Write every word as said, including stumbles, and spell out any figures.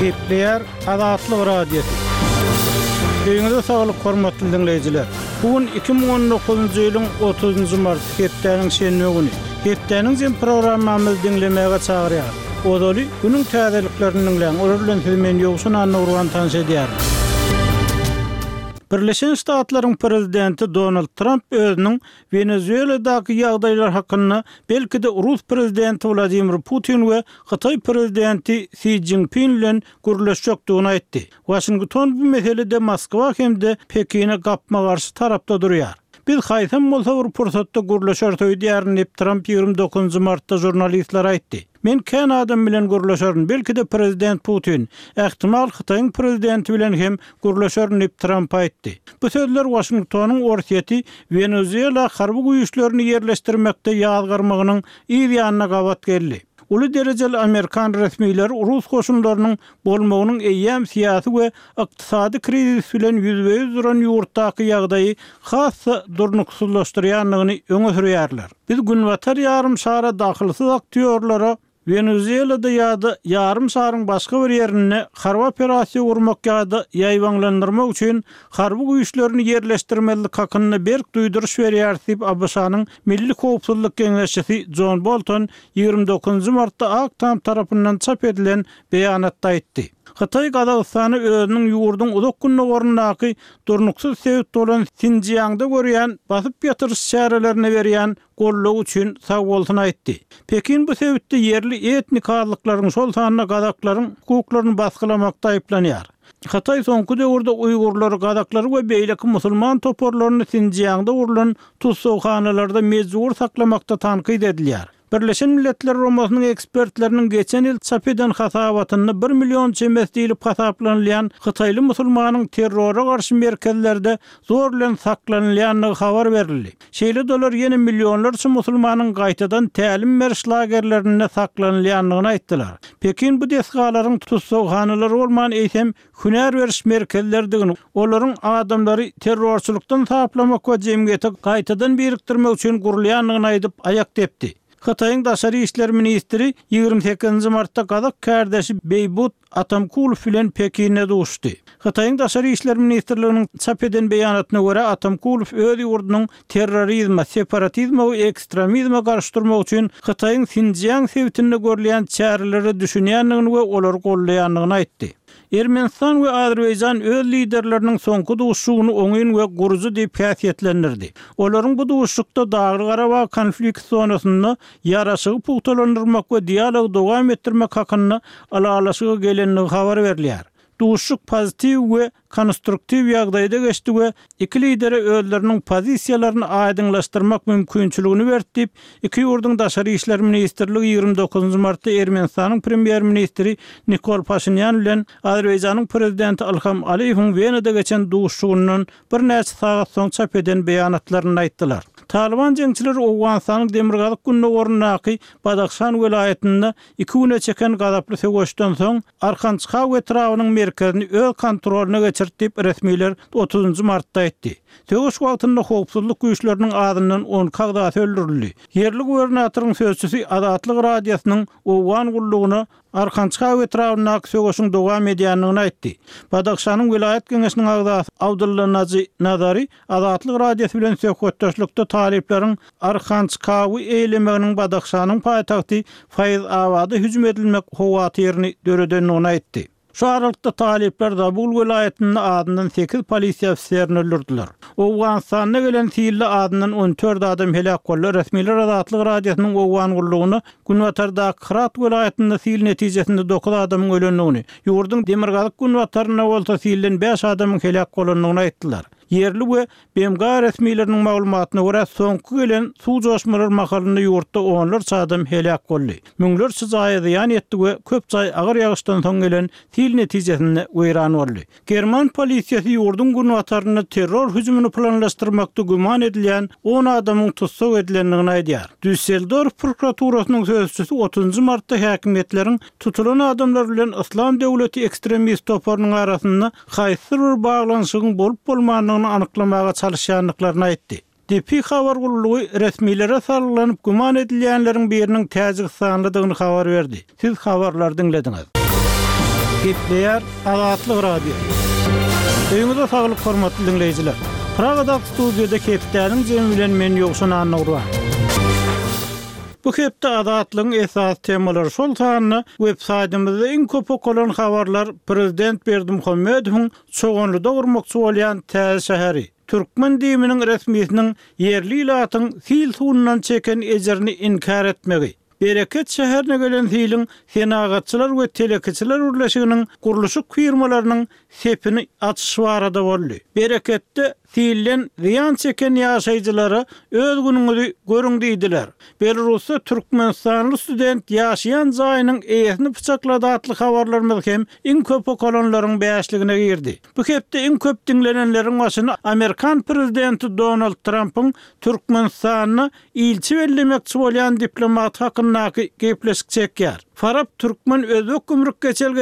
Kepler Adatlyk Radiosu. Öňüňizde saglyk hormatly dinleýijiler. Bugün iki bin on dokuzunçy ýylyň otuzunçy mart hepdeniň şenbe güni. Hepdeniň jem programmamyzy dinlemäge çagyrýar. Odaly günüň täzeliklerini dinleýän olar bilen filmen ýogşun anna urgan tanış edýär. Birleşen Ştatlaryň prezidenti Donald Trump özüniň Venezueladaky ýagdaýlar hakynda belki de Rus prezidenti Vladimir Putin we Hytaý prezidenti Xi Jinping bilen gürleşjekdigini aýtdy. Washington bu meselede Moskwa hemde Pekine gapma garşy tarapda durýar. Biz haýsam bolsa bir pursatda gürleşer diýärni dep Trump ýygrimi dokuňunçy martda jurnalistlere aýtdy. Men kän adam bilen gürleşerim, belki de prezident Putin, ähtimal Hytaýyň prezidenti bilen hem gürleşerim dep Trump aýtdy. Bu sözler Washingtonyň orsiýeti Venezuela harby güýçlerini ýerleşdirmekde ýazgarmagynyň ýa-ýanyna gabat geldi. Uly derejeli Amerikan resmiýetleri Rus goşunlarynyň bolmagynyň eýýäm siýasy we ykdysady krizis bilen ýüzbeýüz duran ýurtdaky ýagdaýy has durnuksuzlaşdyrýanlygyny öňe sürýärler. Biz günwatar ýarym şara dahylsyz aktýorlara Venezuelada ýa-da ýarym şaryň başga bir ýerine harby operasiýa gurmak ýa-da ýaýwanlandyrmak üçin harby güýçlerini ýerleşdirmelik hakynda berk duýduruş berýär diýip A B S-nyň Milli Howpsuzlyk Geňeşçisi John Bolton ýygrimi dokuňunçy martda Aktam tarapyndan çap edilen beýanatda aýtdy. Hytaý Gazagystany özüniň ýurdun uzak günne gorundaky durnuksuz sebäp bolan Xinjiangda görýän basyp ýatyryş şäherlerine berýän golluk üçin sag bolsun aýtdy. Pekin bu sebäpde yerli etnik arlyklaryň şol sanyna gazaklaryň hukuklaryny basgylamakda aýplanýar. Hytaý soňky döwürde Uýgurlar, gazaklary we beýleki musulman toporlaryny Xinjiangda urulan tutsawhanalarda mejbur saklamakda tanqid edilýär. Birleşen Milletler Romasynyň ekspertleriniň geçen ýyl çap eden hasabatyny bir million çemes diýilip hasaplanýan Hytaýly musulmanyň terrora garşy merkezlerde zor bilen saklanýanlygy habar berildi. Şeýle dolar ýene millionlarça musulmanyň gaýtadan tälim beriş lagerlerine saklanýanlygyny aýtdylar. Pekin bu desgalaryň tutsawhanalary bolman eýsem hünär beriş merkezlerdigini, olaryň adamlary terrorçylykdan saklamak we jemgyýeti gaýtadan birikdirmek üçin gurulýanlygyny aýdyp aýak tepdi. Hytaýyň daşary işler ministri ýygrimi sekizinçi martda Kazak kardeşi Beýbut Atamkulov bilen Pekine duşdy. Hytaýyň daşary işler ministrliginiň çap eden beýanatyna görä Atamkulov öz ýurdunyň terrorizme, separatizme we ekstremizme garşy durmak üçin Hytaýyň Xinjiang sebätinde görülýän çäreleri düşünýänligini we olary gollaýanlygyny aýtdy. Ermenistan we Azerbaýjan öz liderleriniň soňky duşugyny oňyn we guruzy diýip häsiýetlendirdi. Olaryň bu duşukda Dagly Garabag konflikt zonasynda ýaraşygy puhtalandyrmak we dialog dowam etdirmek hakynda alalaşygy gelenligi habar berilýär. Duşuk pozitiv we konstruktiv ýagdaýda geçdi we iki lideri özleriniň pozisiýalaryny aýdynlaşdyrmak mümkinçiligini berdi. Iki ýurduň daşary işler ministrligi ýygrimi dokuňunçy martda Ermenistanyň premier ministri Nikol Pashinyan bilen Azerbaýjanyň prezidenti Ilham Aliýewiň Wenada geçen duşugynyň bir näçe sagat soň çap eden beýanatlaryny aýtdylar. Taliban jeňçileri Owganistanyň Demirgazyk günne gorundaky Badakhşan welaýatynda iki güne çeken gazaply söwüşden soň Arkançka we Trawynyň merkezini öz kontrolüne geçirtip resmiýetler otuzunçy martda aýtdy. Söwüş wagtynda howpsuzlyk güýçleriniň adından on kagda öldürildi. Yerli gubernatoriň sözçüsi Adatlyk Radiosynyň Owgan gullugyna Arkançka we Trawynyň söwüşiň dowam edýänligini aýtdy. Badakhşanyň welaýat geňeşiniň agdasy Abdulla Naji Nazary Adatlyk Radiosy bilen söhbetdeşlikde talipleriň Arkançka we eýlemeginiň Badakhşanyň paýtagty Fayz Abada hüjüm edilmek howatyryny döredenligini aýtdy. Şu aralykda talipler Zabul welaýatynyň adından sekiz polisiýa ofiserini öldürdiler. Owganistana gelen Sirli adından on dört adam helak boldy. Resmiýetler Adatlyk Radiosynyň Owgan gullugyny Günwatarda Kırat welaýatynda sil netijesinde dokuz adamyň ölenligini, ýurdun Demirgazyk Günwataryna bolsa silden beş adamyň helak bolanlygyny aýtdylar. Yerli we B M G resmiýetleriniň maglumatyna görä soňky gelen suw joşmalar mahalynda ýurtda onlarça adam helak boldy. Müňlerçe jaýda ýan etdi we köp jaý agyr ýagyşdan soň gelen sil netijesinde weýran boldy. German polisiýasy ýurdun Günwataryna terror hüjümini planlaşdyrmakda güman edilýän on adamyň tutsak edilenligini aýdýar. Düsseldorf prokuraturasynyň sözçüsi otuzunçy martda häkimetleriň tutulan adamlar bilen Islam döwleti ekstremist toparynyň arasynda haýsy bir baglanyşyň bolup bolmanyny anyklamaga çalışýanlyklaryny aýtdy. D P habar gullugy resmiýetlere sarylanyp güman edilýänleriň biriniň täze sanlydygyny habar berdi. Siz habarlary dinlediňiz. Gepleýär Azatlyk Radio. Öňüňizde saglyk hormatly dinleýijiler. Pragada studiýada Kepdäniň jemi bilen men ýokşuna anawra. Bu hepde Azatlygyň esas temalary şol sanyny websaytymyzda iň köp okulan habarlar Prezident Berdimuhammedowyň çoğunly dogurmakçy bolýan Täze şäheri. Türkmen diýiminiň resmiýetiniň yerli ilatyň fil suwundan çeken ejerini inkar etmegi. Bereket şäherine gelen filin senagatçylar we telekiçiler urlaşygynyň guruluşy firmalarynyň sepini açyş barada boldy. Bereketde fiilden ziyan çeken ýaşaýjylary öz günüňizi görüň diýdiler. Belarusda Türkmenistanly student ýaşaýan jaýynyň eýesini pyçaklady atly habarlarymyz hem iň köp okalanlaryň beýişligine girdi. Bu hepde iň köp dinlenenleriň başyna Amerikan prezidenti Donald Trump'yň Türkmenistanyny ilçi bellemekçi bolýan diplomat hakyndaky gepleşik çekýär. Farap Türkmen özü gümrük geçelge